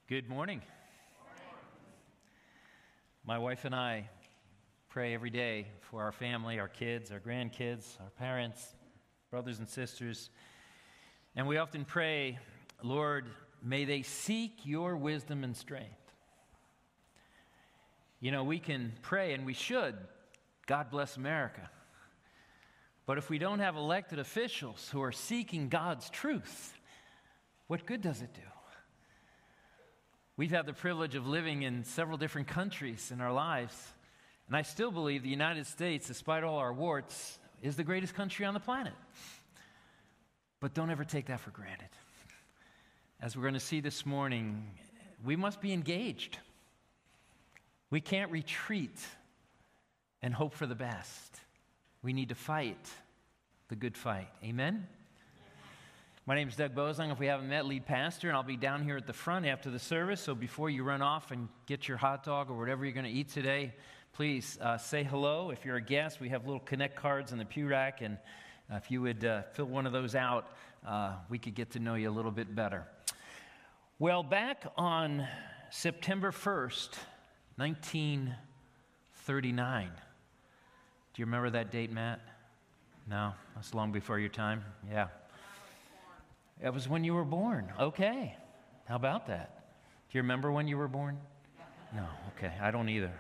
Good morning. My wife and I pray every day for our family, our kids, our grandkids, our parents, brothers and sisters. And we often pray, Lord, may they seek your wisdom and strength. You know, we can pray, and we should, God bless America. But if we don't have elected officials who are seeking God's truth, what good does it do? We've had the privilege of living in several different countries in our lives, and I still believe the United States, despite all our warts, is the greatest country on the planet. But don't ever take that for granted. As we're going to see this morning, we must be engaged. We can't retreat and hope for the best. We need to fight the good fight. Amen? My name is Doug Bozang. If we haven't met, lead pastor, and I'll be down here at the front after the service. So before you run off and get your hot dog or whatever you're going to eat today, please say hello. If you're a guest, we have little Connect cards in the pew rack, and if you would fill one of those out, we could get to know you a little bit better. Well, back on September 1st, 1939. Do you remember that date, Matt? No? That's long before your time? Yeah. It was when you were born. Okay. How about that? Do you remember when you were born? No. Okay. I don't either.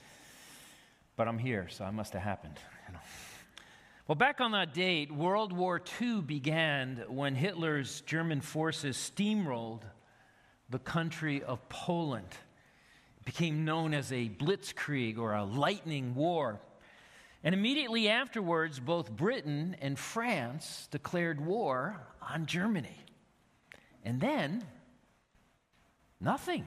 But I'm here, so it must have happened. Well, back on that date, World War II began when Hitler's German forces steamrolled the country of Poland. It became known as a blitzkrieg or a lightning war. And immediately afterwards, both Britain and France declared war on Germany. And then, nothing.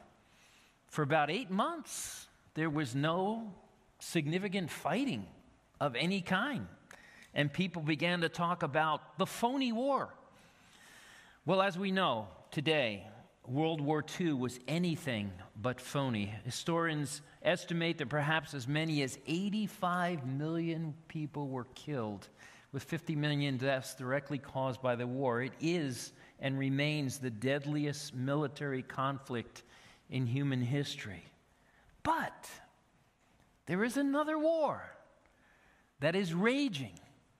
For about 8 months, there was no significant fighting of any kind. And people began to talk about the phony war. Well, as we know today, World War II was anything but phony. Historians estimate that perhaps as many as 85 million people were killed, with 50 million deaths directly caused by the war. It is and remains the deadliest military conflict in human history. But there is another war that is raging,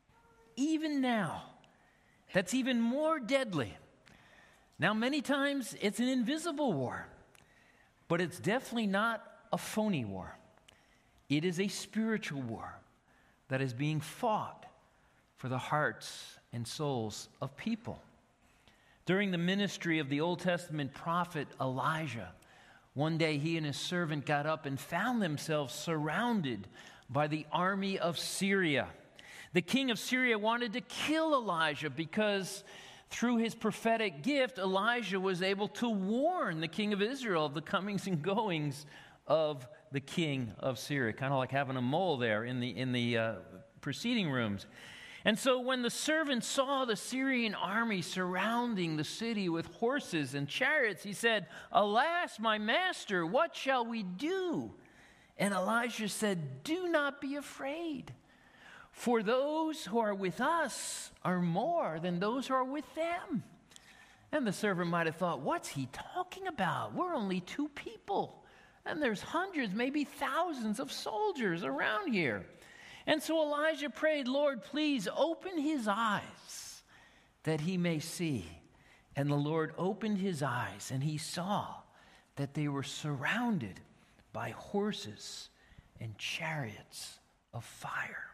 even now, that's even more deadly. Now, many times it's an invisible war, but it's definitely not a phony war. It is a spiritual war that is being fought for the hearts and souls of people. During the ministry of the Old Testament prophet Elijah, one day he and his servant got up and found themselves surrounded by the army of Syria. The king of Syria wanted to kill Elijah because through his prophetic gift, Elijah was able to warn the king of Israel of the comings and goings of the king of Syria. Kind of like having a mole there in the proceeding rooms. And so when the servant saw the Syrian army surrounding the city with horses and chariots, he said, "Alas, my master, what shall we do?" And Elijah said, "Do not be afraid. For those who are with us are more than those who are with them." And the servant might have thought, what's he talking about? We're only 2 people. And there's hundreds, maybe thousands of soldiers around here. And so Elijah prayed, "Lord, please open his eyes that he may see." And the Lord opened his eyes, and he saw that they were surrounded by horses and chariots of fire.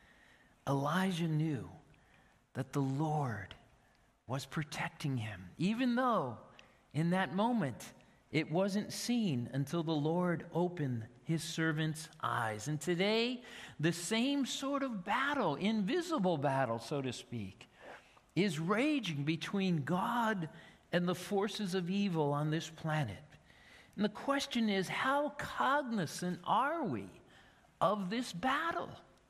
Elijah knew that the Lord was protecting him, even though in that moment it wasn't seen until the Lord opened his servant's eyes. And today, the same sort of battle, invisible battle, so to speak, is raging between God and the forces of evil on this planet. And the question is, how cognizant are we of this battle?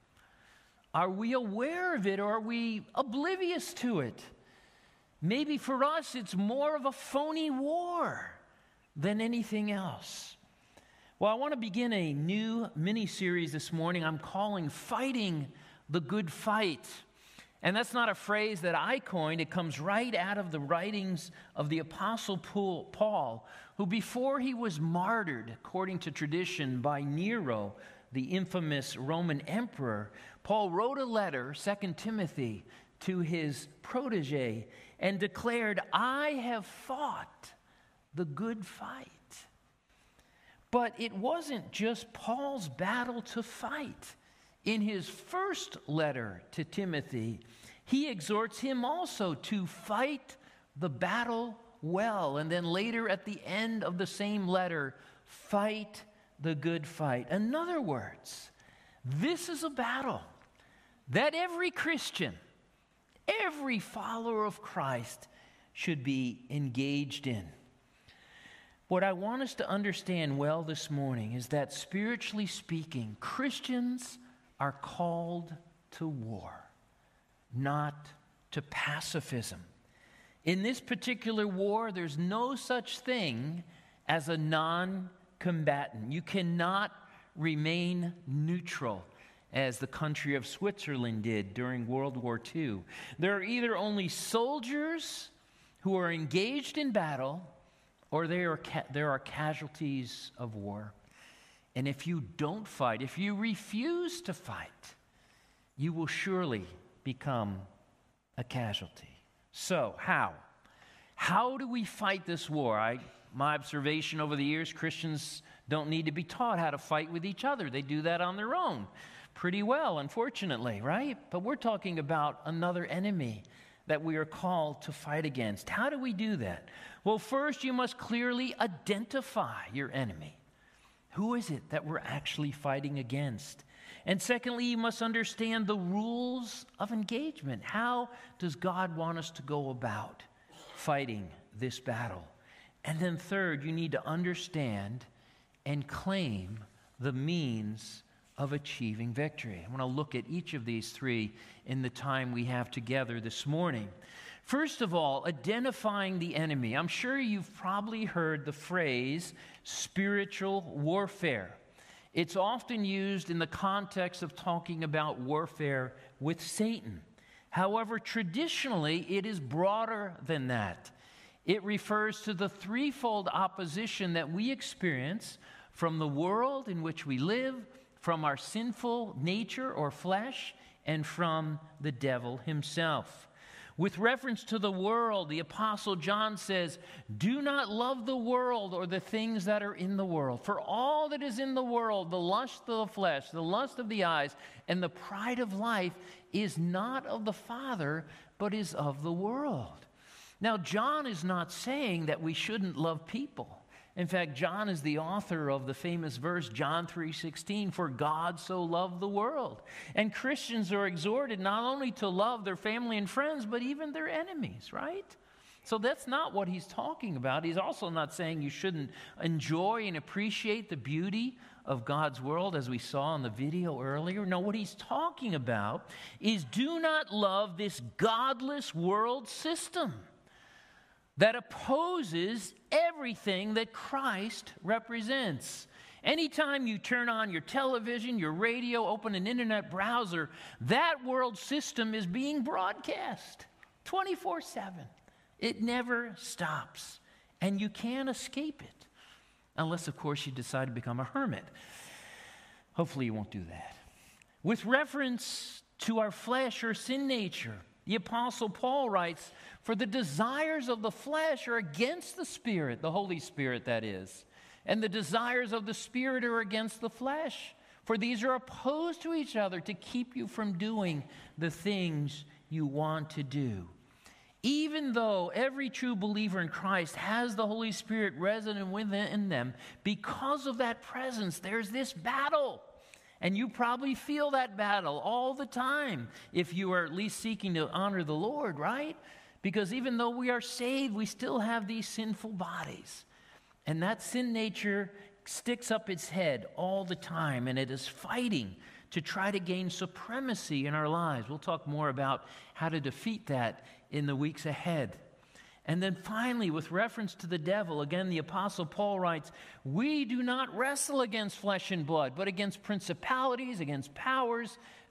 Are we aware of it, or are we oblivious to it? Maybe for us it's more of a phony war than anything else. Well, I want to begin a new mini-series this morning I'm calling Fighting the Good Fight. And that's not a phrase that I coined. It comes right out of the writings of the Apostle Paul, who before he was martyred, according to tradition, by Nero, the infamous Roman emperor, Paul wrote a letter, 2 Timothy, to his protege and declared, "I have fought the good fight." But it wasn't just Paul's battle to fight. In his first letter to Timothy, he exhorts him also to fight the battle well. And then later at the end of the same letter, fight the good fight. In other words, this is a battle that every Christian, every follower of Christ should be engaged in. What I want us to understand well this morning is that spiritually speaking, Christians are called to war, not to pacifism. In this particular war, there's no such thing as a non-combatant. You cannot remain neutral, as the country of Switzerland did during World War II. There are either only soldiers who are engaged in battle, or there are casualties of war. And if you don't fight, if you refuse to fight, you will surely become a casualty. So, how? How do we fight this war? My observation over the years, Christians don't need to be taught how to fight with each other. They do that on their own pretty well, unfortunately, right? But we're talking about another enemy that we are called to fight against. How do we do that? Well, first, you must clearly identify your enemy. Who is it that we're actually fighting against? And secondly, you must understand the rules of engagement. How does God want us to go about fighting this battle? And then third, you need to understand and claim the means of achieving victory. I want to look at each of these three in the time we have together this morning. First of all, identifying the enemy. I'm sure you've probably heard the phrase spiritual warfare. It's often used in the context of talking about warfare with Satan. However, traditionally, it is broader than that. It refers to the threefold opposition that we experience from the world in which we live, from our sinful nature or flesh, and from the devil himself. With reference to the world, the Apostle John says, "Do not love the world or the things that are in the world. For all that is in the world, the lust of the flesh, the lust of the eyes, and the pride of life is not of the Father, but is of the world." Now, John is not saying that we shouldn't love people. In fact, John is the author of the famous verse, John 3:16, "For God so loved the world." And Christians are exhorted not only to love their family and friends, but even their enemies, right? So that's not what he's talking about. He's also not saying you shouldn't enjoy and appreciate the beauty of God's world, as we saw in the video earlier. No, what he's talking about is do not love this godless world system that opposes everything that Christ represents. Anytime you turn on your television, your radio, open an internet browser, that world system is being broadcast 24/7. It never stops, and you can't escape it, unless, of course, you decide to become a hermit. Hopefully you won't do that. With reference to our flesh or sin nature, the Apostle Paul writes, "For the desires of the flesh are against the Spirit," the Holy Spirit, that is, "and the desires of the Spirit are against the flesh. For these are opposed to each other to keep you from doing the things you want to do." Even though every true believer in Christ has the Holy Spirit resident within them, because of that presence, there's this battle. And you probably feel that battle all the time if you are at least seeking to honor the Lord, right? Because even though we are saved, we still have these sinful bodies. And that sin nature sticks up its head all the time, and it is fighting to try to gain supremacy in our lives. We'll talk more about how to defeat that in the weeks ahead. And then finally, with reference to the devil, again, the Apostle Paul writes, "We do not wrestle against flesh and blood, but against principalities, against powers,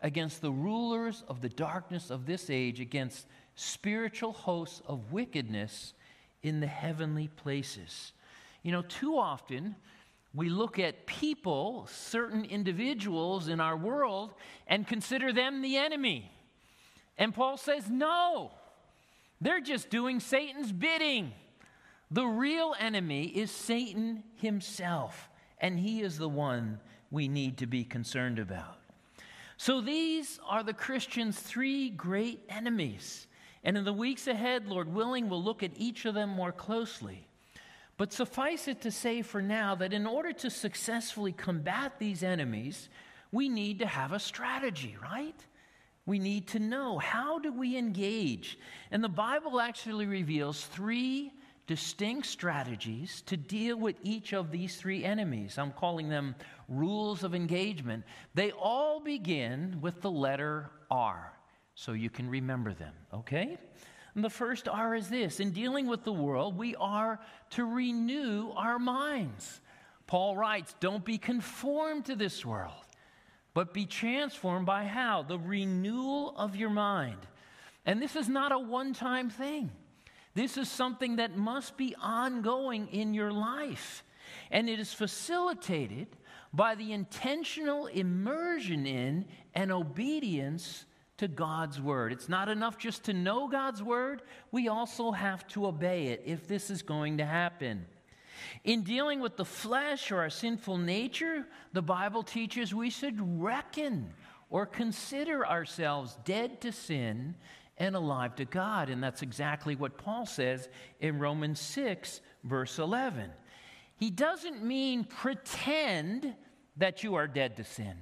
against the rulers of the darkness of this age, against spiritual hosts of wickedness in the heavenly places. You know, too often we look at people, certain individuals in our world, and consider them the enemy. And Paul says, no, they're just doing Satan's bidding. The real enemy is Satan himself, and he is the one we need to be concerned about. So these are the Christian's three great enemies. And in the weeks ahead, Lord willing, we'll look at each of them more closely. But suffice it to say for now that in order to successfully combat these enemies, we need to have a strategy, right? We need to know, how do we engage? And the Bible actually reveals three distinct strategies to deal with each of these three enemies. I'm calling them rules of engagement. They all begin with the letter R, so you can remember them, okay? And the first R is this: in dealing with the world, we are to renew our minds. Paul writes, don't be conformed to this world, but be transformed by how? The renewal of your mind. And this is not a one-time thing. This is something that must be ongoing in your life. And it is facilitated by the intentional immersion in and obedience to God's word. It's not enough just to know God's word. We also have to obey it if this is going to happen. In dealing with the flesh or our sinful nature, the Bible teaches we should reckon or consider ourselves dead to sin and alive to God. And that's exactly what Paul says in Romans 6, verse 11. He doesn't mean pretend that you are dead to sin.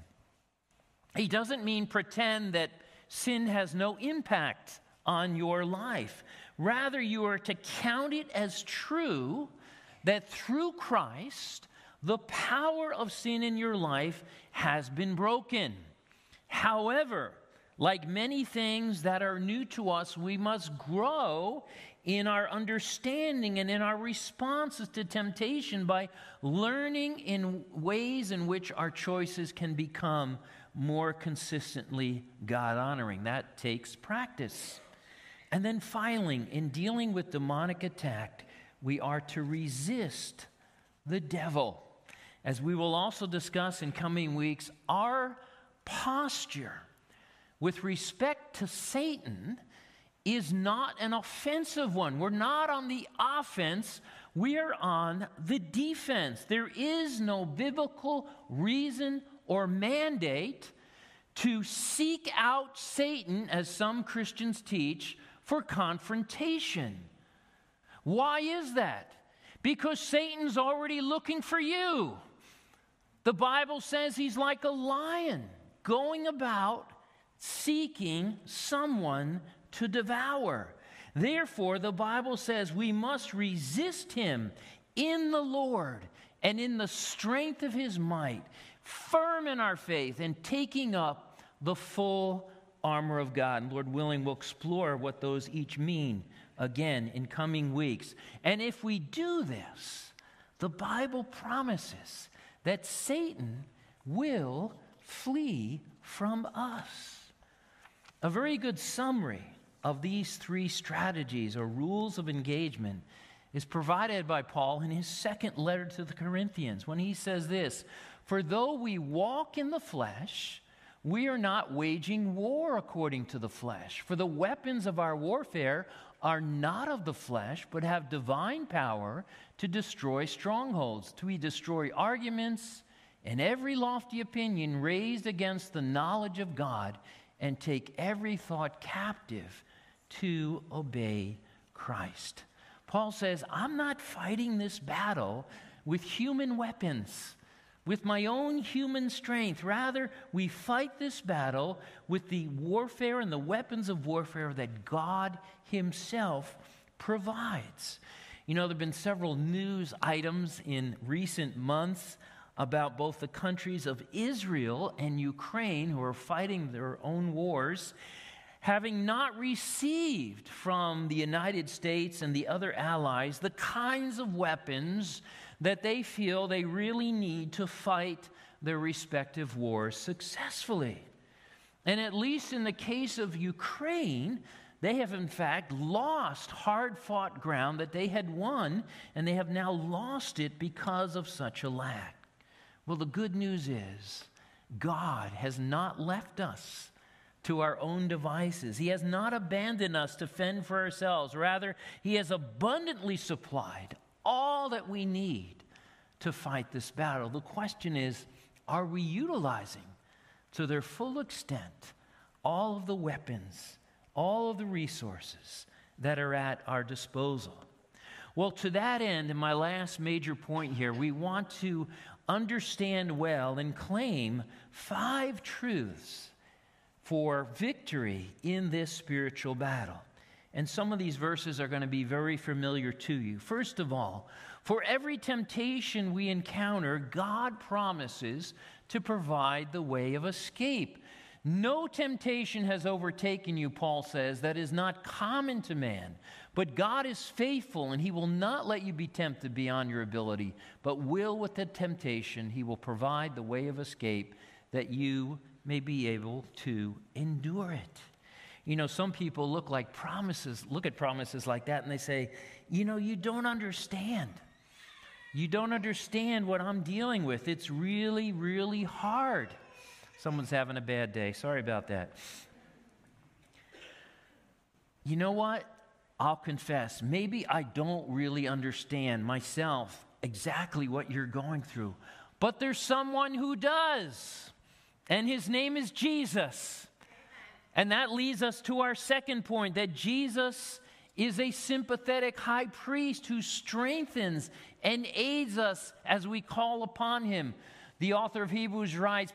He doesn't mean pretend that sin has no impact on your life. Rather, you are to count it as true that through Christ, the power of sin in your life has been broken. However, like many things that are new to us, we must grow in our understanding and in our responses to temptation by learning in ways in which our choices can become more consistently God-honoring. That takes practice. And then finally, in dealing with demonic attack, we are to resist the devil. As we will also discuss in coming weeks, our posture with respect to Satan is not an offensive one. We're not on the offense. We are on the defense. There is no biblical reason or mandate to seek out Satan, as some Christians teach, for confrontation. Why is that? Because Satan's already looking for you. The Bible says he's like a lion going about seeking someone to devour. Therefore, the Bible says we must resist him in the Lord and in the strength of his might, firm in our faith and taking up the full armor of God. And Lord willing, we'll explore what those each mean again in coming weeks. And if we do this, the Bible promises that Satan will flee from us. A very good summary of these three strategies or rules of engagement is provided by Paul in his second letter to the Corinthians when he says this: for though we walk in the flesh, we are not waging war according to the flesh. For the weapons of our warfare are not of the flesh, but have divine power to destroy strongholds. We destroy arguments and every lofty opinion raised against the knowledge of God, and take every thought captive to obey Christ. Paul says, I'm not fighting this battle with human weapons, with my own human strength. Rather, we fight this battle with the warfare and the weapons of warfare that God himself provides. You know, there have been several news items in recent months about both the countries of Israel and Ukraine, who are fighting their own wars, having not received from the United States and the other allies the kinds of weapons that they feel they really need to fight their respective wars successfully. And at least in the case of Ukraine, they have in fact lost hard-fought ground that they had won, and they have now lost it because of such a lack. Well, the good news is God has not left us to our own devices. He has not abandoned us to fend for ourselves. Rather, He has abundantly supplied all that we need to fight this battle. The question is, are we utilizing to their full extent all of the weapons, all of the resources that are at our disposal? Well, to that end, in my last major point here, we want to understand well and claim 5 truths for victory in this spiritual battle. And some of these verses are going to be very familiar to you. First of all, for every temptation we encounter, God promises to provide the way of escape. No temptation has overtaken you, Paul says, that is not common to man. But God is faithful, and He will not let you be tempted beyond your ability, but will, with the temptation, He will provide the way of escape that you may be able to endure it. You know, some people look at promises like that, and they say, you know, you don't understand. You don't understand what I'm dealing with. It's really, really hard. Someone's having a bad day. Sorry about that. You know what? I'll confess, maybe I don't really understand myself exactly what you're going through, but there's someone who does. And His name is Jesus. And that leads us to our second point, that Jesus is a sympathetic high priest who strengthens and aids us as we call upon Him. The author of Hebrews writes,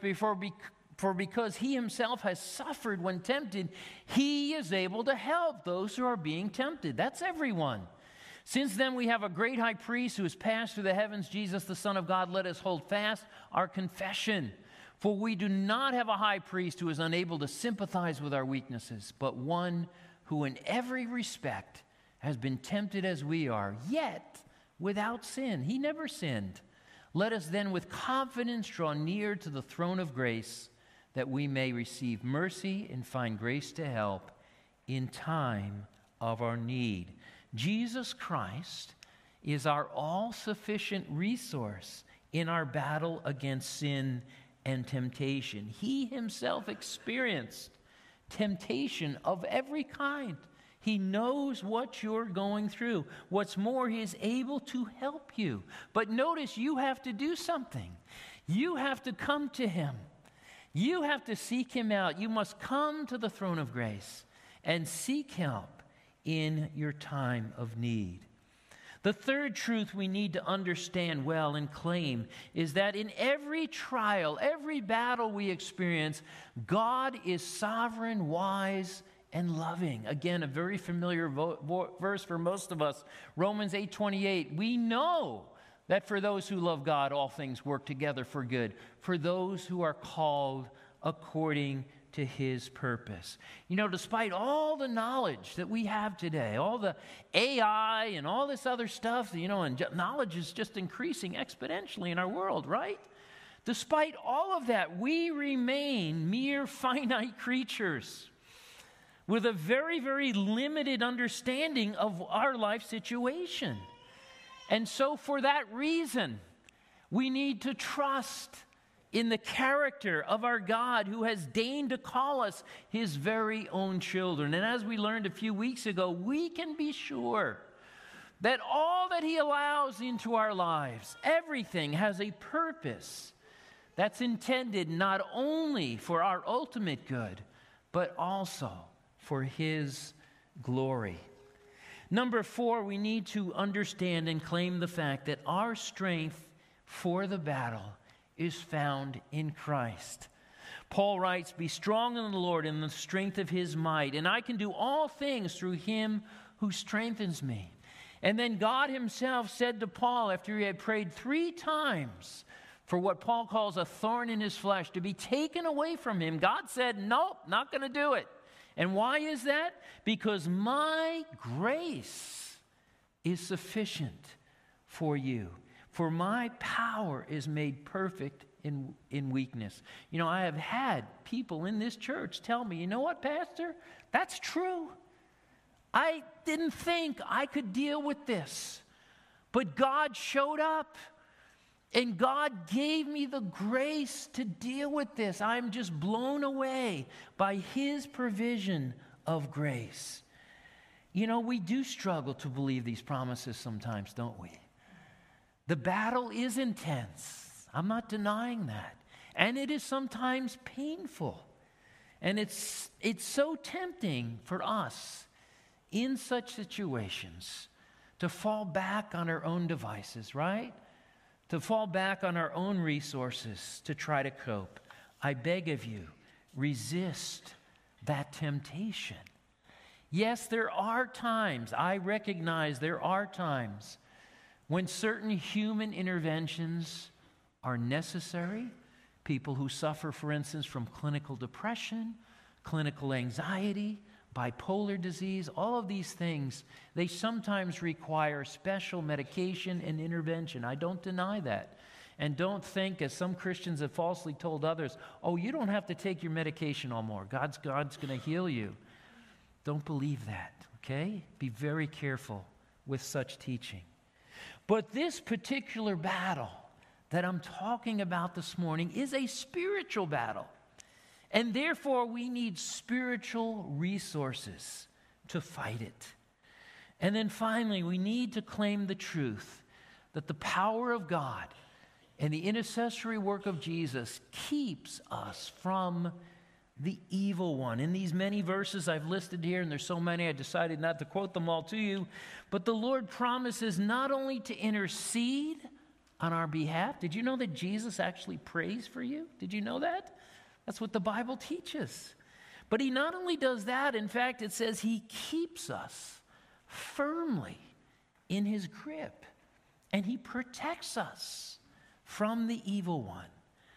for because He Himself has suffered when tempted, He is able to help those who are being tempted. That's everyone. Since then we have a great high priest who has passed through the heavens, Jesus, the Son of God. Let us hold fast our confession. For we do not have a high priest who is unable to sympathize with our weaknesses, but one who in every respect has been tempted as we are, yet without sin. He never sinned. Let us then with confidence draw near to the throne of grace, that we may receive mercy and find grace to help in time of our need. Jesus Christ is our all-sufficient resource in our battle against sin and temptation. He Himself experienced temptation of every kind. He knows what you're going through. What's more, He is able to help you. But notice, you have to do something. You have to come to Him. You have to seek Him out. You must come to the throne of grace and seek help in your time of need. The third truth we need to understand well and claim is that in every trial, every battle we experience, God is sovereign, wise, and loving. Again, a very familiar verse for most of us. Romans 8:28. We know that for those who love God, all things work together for good, for those who are called according to His purpose. You know, despite all the knowledge that we have today, all the AI and all this other stuff, you know, and knowledge is just increasing exponentially in our world, right? Despite all of that, we remain mere finite creatures with a very, very limited understanding of our life situation. And so for that reason, we need to trust in the character of our God who has deigned to call us His very own children. And as we learned a few weeks ago, we can be sure that all that He allows into our lives, everything has a purpose that's intended not only for our ultimate good, but also for His glory. Number 4, we need to understand and claim the fact that our strength for the battle is found in Christ. Paul writes, "Be strong in the Lord and the strength of His might, and I can do all things through Him who strengthens me." And then God Himself said to Paul, after he had prayed 3 times for what Paul calls a thorn in his flesh to be taken away from him, God said, "Nope, not going to do it." And why is that? Because my grace is sufficient for you. For my power is made perfect in weakness. You know, I have had people in this church tell me, you know what, Pastor? That's true. I didn't think I could deal with this, but God showed up. And God gave me the grace to deal with this. I'm just blown away by His provision of grace. You know, we do struggle to believe these promises sometimes, don't we? The battle is intense. I'm not denying that. And it is sometimes painful. And it's so tempting for us in such situations to fall back on our own devices, right? To fall back on our own resources to try to cope. I beg of you, resist that temptation. Yes, there are times, I recognize there are times when certain human interventions are necessary. People who suffer, for instance, from clinical depression, clinical anxiety, bipolar disease, all of these things, they sometimes require special medication and intervention. I don't deny that. And don't think, as some Christians have falsely told others, oh, you don't have to take your medication no more. God's going to heal you. Don't believe that, okay? Be very careful with such teaching. But this particular battle that I'm talking about this morning is a spiritual battle. And therefore, we need spiritual resources to fight it. And then finally, we need to claim the truth that the power of God and the intercessory work of Jesus keeps us from the evil one. In these many verses I've listed here, and there's so many, I decided not to quote them all to you, but the Lord promises not only to intercede on our behalf. Did you know that Jesus actually prays for you? Did you know that? That's what the Bible teaches. But He not only does that, in fact, it says He keeps us firmly in His grip, and He protects us from the evil one.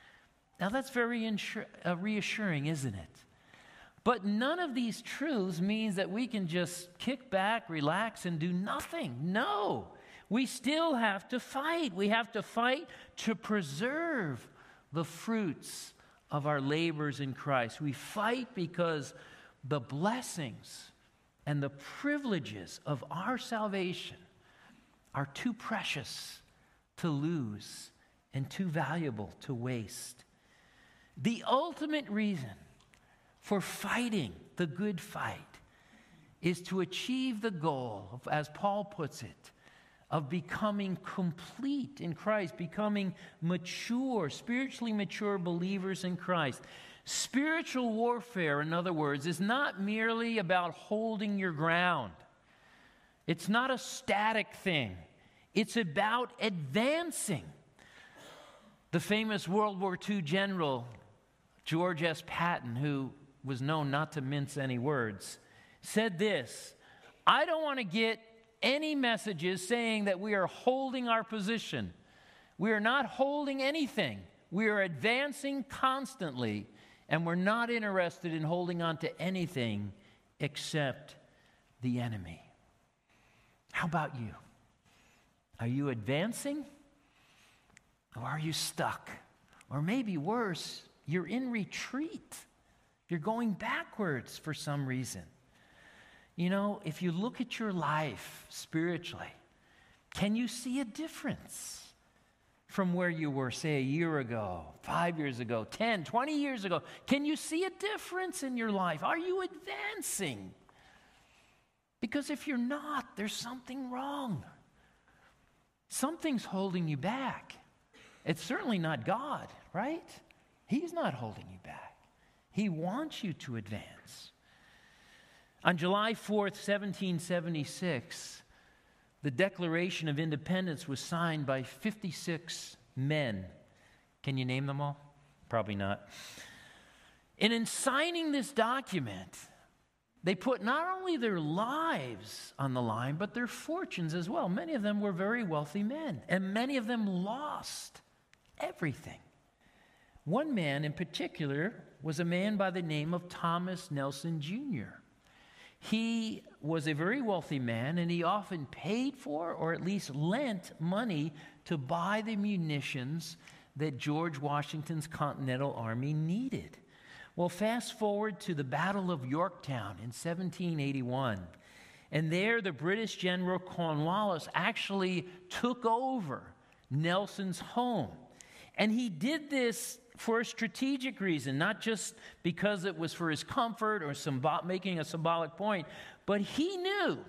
Now, that's very reassuring, isn't it? But none of these truths means that we can just kick back, relax, and do nothing. No, we still have to fight. We have to fight to preserve the fruits of our labors in Christ. We fight because the blessings and the privileges of our salvation are too precious to lose and too valuable to waste. The ultimate reason for fighting the good fight is to achieve the goal of, as Paul puts it, of becoming complete in Christ, becoming mature, spiritually mature believers in Christ. Spiritual warfare, in other words, is not merely about holding your ground. It's not a static thing. It's about advancing. The famous World War II general, George S. Patton, who was known not to mince any words, said this: I don't want to get any messages saying that we are holding our position. We are not holding anything. We are advancing constantly, and we're not interested in holding on to anything except the enemy. How about you? Are you advancing? Or are you stuck? Or maybe worse, you're in retreat. You're going backwards for some reason. You know, if you look at your life spiritually, can you see a difference from where you were, say, a year ago, 5 years ago, 10, 20 years ago? Can you see a difference in your life? Are you advancing? Because if you're not, there's something wrong. Something's holding you back. It's certainly not God, right? He's not holding you back. He wants you to advance. On July 4th, 1776, the Declaration of Independence was signed by 56 men. Can you name them all? Probably not. And in signing this document, they put not only their lives on the line, but their fortunes as well. Many of them were very wealthy men, and many of them lost everything. One man in particular was a man by the name of Thomas Nelson Jr. He was a very wealthy man, and he often paid for or at least lent money to buy the munitions that George Washington's Continental Army needed. Well, fast forward to the Battle of Yorktown in 1781. And there, the British General Cornwallis actually took over Nelson's home. And he did this for a strategic reason, not just because it was for his comfort or making a symbolic point, but he knew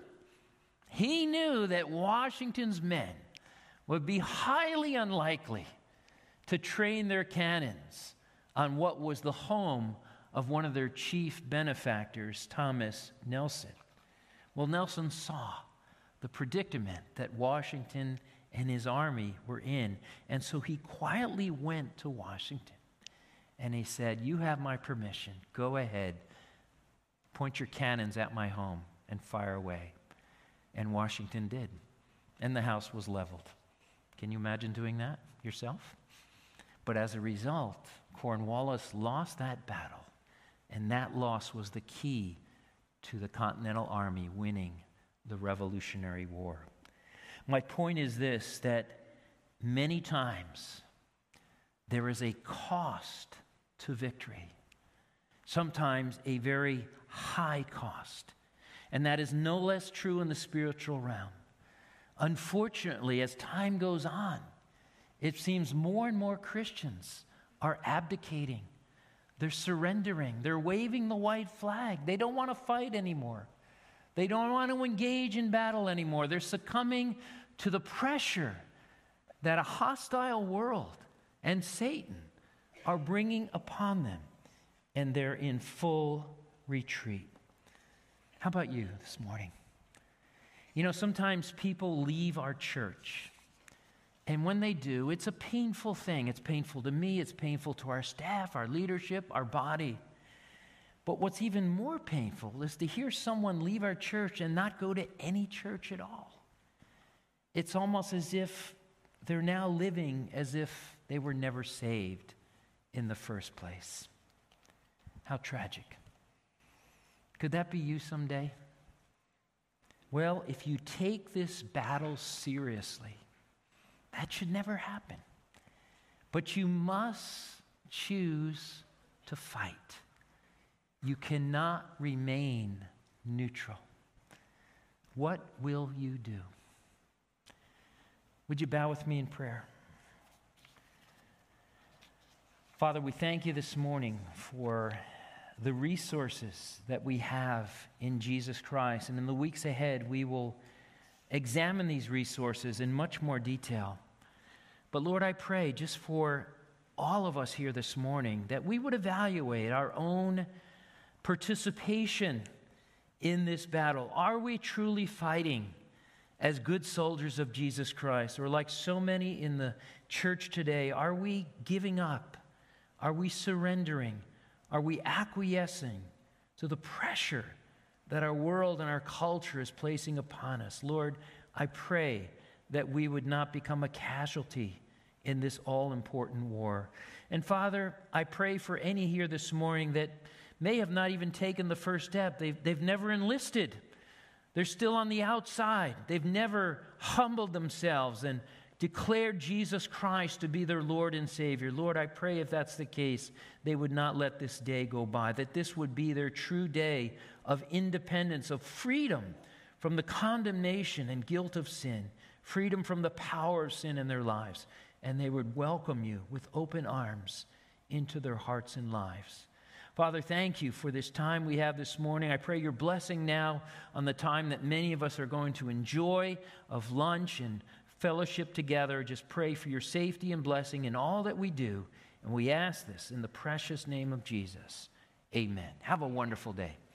that Washington's men would be highly unlikely to train their cannons on what was the home of one of their chief benefactors, Thomas Nelson. Well, Nelson saw the predicament that Washington and his army were in, and so he quietly went to Washington, and he said, "You have my permission. Go ahead, point your cannons at my home and fire away." And Washington did, and the house was leveled. Can you imagine doing that yourself? But as a result, Cornwallis lost that battle, and that loss was the key to the Continental Army winning the Revolutionary War. My point is this, that many times there is a cost to victory, sometimes a very high cost, and that is no less true in the spiritual realm. Unfortunately, as time goes on, it seems more and more Christians are abdicating. They're surrendering. They're waving the white flag. They don't want to fight anymore. They don't want to engage in battle anymore. They're succumbing to the pressure that a hostile world and Satan are bringing upon them, and they're in full retreat. How about you this morning? You know, sometimes people leave our church, and when they do, it's a painful thing. It's painful to me, it's painful to our staff, our leadership, our body. But what's even more painful is to hear someone leave our church and not go to any church at all. It's almost as if they're now living as if they were never saved in the first place. How tragic. Could that be you someday? Well, if you take this battle seriously, that should never happen. But you must choose to fight. You cannot remain neutral. What will you do? Would you bow with me in prayer? Father, we thank you this morning for the resources that we have in Jesus Christ. And in the weeks ahead, we will examine these resources in much more detail. But Lord, I pray just for all of us here this morning that we would evaluate our own participation in this battle. Are we truly fighting as good soldiers of Jesus Christ? Or like so many in the church today, are we giving up? Are we surrendering? Are we acquiescing to the pressure that our world and our culture is placing upon us? Lord, I pray that we would not become a casualty in this all-important war. And Father, I pray for any here this morning that may have not even taken the first step. They've never enlisted. They're still on the outside. They've never humbled themselves and declared Jesus Christ to be their Lord and Savior. Lord, I pray if that's the case, they would not let this day go by, that this would be their true day of independence, of freedom from the condemnation and guilt of sin, freedom from the power of sin in their lives, and they would welcome you with open arms into their hearts and lives. Father, thank you for this time we have this morning. I pray your blessing now on the time that many of us are going to enjoy of lunch and fellowship together. Just pray for your safety and blessing in all that we do. And we ask this in the precious name of Jesus. Amen. Have a wonderful day.